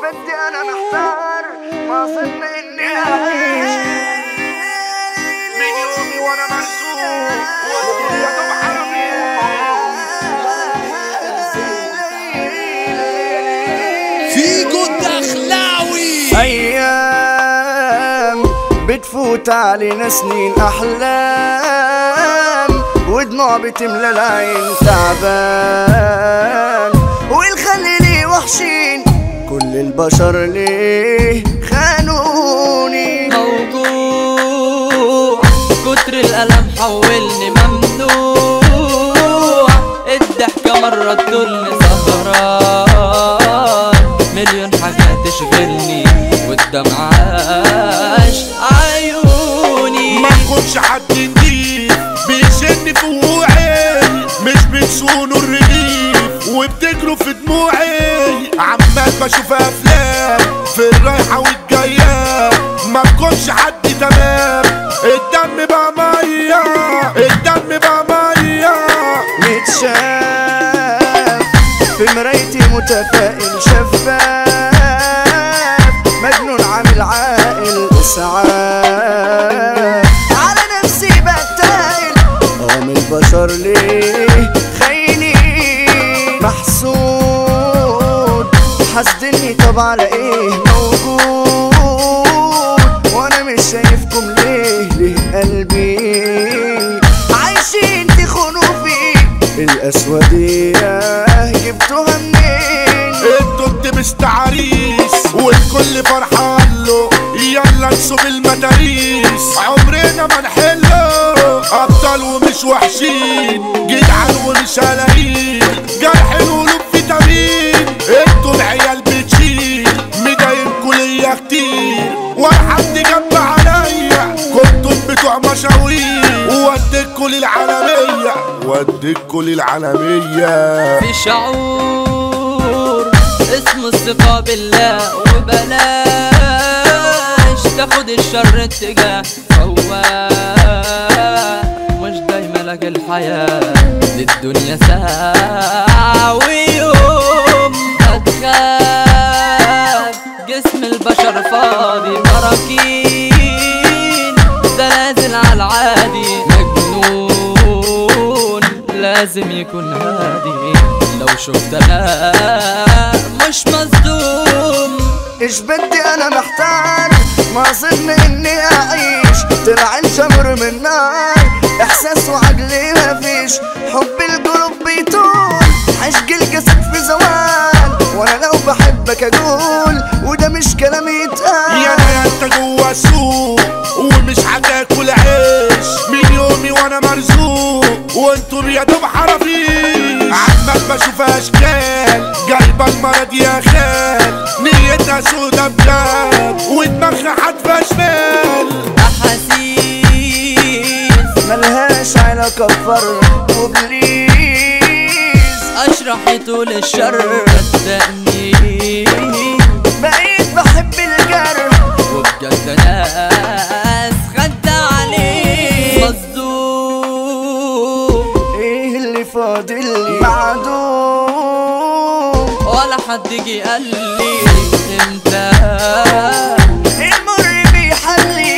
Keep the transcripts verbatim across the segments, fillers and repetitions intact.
بدي انا محتار ما اظن اني اعيش من يومي وانا مرسوم والدنيا تبحرني. فيجو الدخلاوي. ايام بتفوت علينا سنين احلام ودموع بتملى العين تعبان والخلي لي وحشين كل البشر ليه خانوني. موضوع كتر الألم حولني ممنوع الضحكة مرة تدلني سهران مليون حاجة تشغلني والدمع عاش عيوني. ما تكونش حد نضيف بيشن في وقوعي مش بتسونوا الرغيف وبتجروا في دموعي عمال بشوف افلام في الرايحة والجاية ما تكونش حد تمام الدم بقى مية الدم بقى مية. متشاف في مرايتي متفائل شفاف مجنون عامل عاقل اسعاف على نفسي بتايل قوم البشر ليه خاينين محسود حاسدني طب على ايه موجود وانا مش شايفكم ليه ليه قلبي عايشين تخونوا فيه الاسودية جبتوها منين؟ الدود مستعريس والكل فرحان له يلا نسوب المداريس عمرنا ما نحله ابطال ومش وحشين جدعان ومش هلاقين جرح القلوب فيتامين انتوا العيال بتشيل مضايقكوا ليا كتير ولا حد جنب عليا كنتم بتوع مشاوير ووديكوا للعالمية وديكوا للعالمية. في شعور اسمه الثقة بالله وبلاش تاخد الشر اتجاه فواه مش دايما لك الحياة للدنيا ساعة ويوم هتخاف جسم البشر فاضي براكين زلازل على العادي مجنون لازم يكون هادي لو شفت انا مش مصدوم. ايش بدي انا محتار ما اظن اني اعيش طلع الجمر من نار احساس وعقلي مفيش حب القلوب بيطول عشق الجسد في زوال وانا لو بحبك اقول وده مش كلام يتقال. يا انا انت جوا السوق ومش هتاكل عيش من يومي وانا مرزوق وانتم يا دوب حرافيش عمال بشوف اشكال جايبه المرض يا خال نيتها سودا بجد ودماغها حادفه شمال. احاسيس ملهاش علاقه بفرق وبليز اشرح طول الشر صدقني بقيت بحب الجرح وبجد ناس خد عليه مصدوم ايه اللي فاضل لي معدوم ولا حد جي قال لي امتى المر بيحلي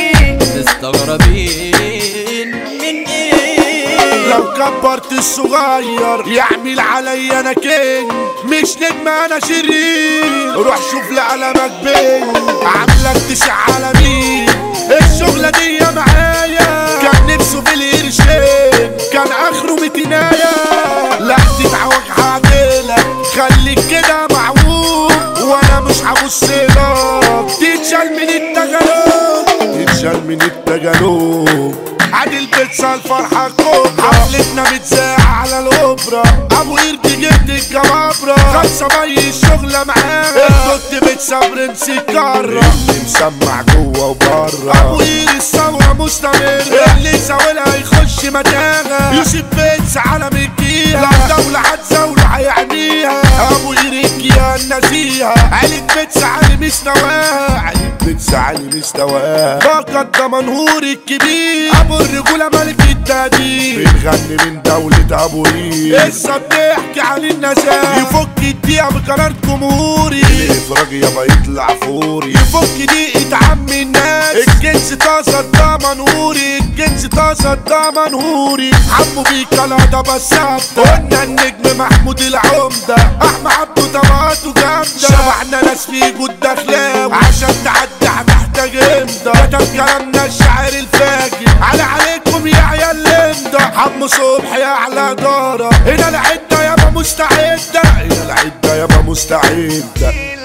تستغربين من ايه. لو كبرت الصغير يعمل علي انا كينج مش نجم انا شرير روح شوف لقلمك بين عاملك تشع على مين الشغلة دي معايا كان نفسه في القرشين كان اخره متنايا لا تتعوج عادلك خليك كده معوج وانا مش هبصلك تتشال من التجارب تتشال من التجارب عادل بيتزا الفرحة كوبرا حفلتنا متذاعة على الأوبرا أبو قرد جبت الجبابرة خمسة مي الشغلة معانا الدود بيتزا برنس الكرة اللي مسمع جوه وبره أبو قير الثورة مستمرة اللي زاولها يخش متاهة يوسف بيتزا علم الجيهة لو دولة هتزاوله هيعنيها أبو قير الجيهة النزيهة عيلة بيتزا علي مستواها بتزعلي مستواه. فقد ده منهور الكبير ابو الرجولة ملك التقدير، بنغني من دولة ابو ريم، لسه بنحكي عن النزاهة. يفك الدقيقة بقرار جمهوري، الافراج يابا يطلع فوري، يفك دقيقة عم الناس. الجنس طاسة ده منهوري، الجنس طاسة ده منهوري. عمو بيكا لا ده بس قلنا النجم محمود العمدة، احمد عبده طبقاته جامدة. شبعنا ناس في جود دخلاوي، عشان تعدي هتحتاج امضى. كتب كلامنا الشاعر الفاجر، على عليكم يا عيال الامضى. عمو صبحي اعلى دارة، هنا العدة يابا مستعدة، هنا العدة يابا مستعدة.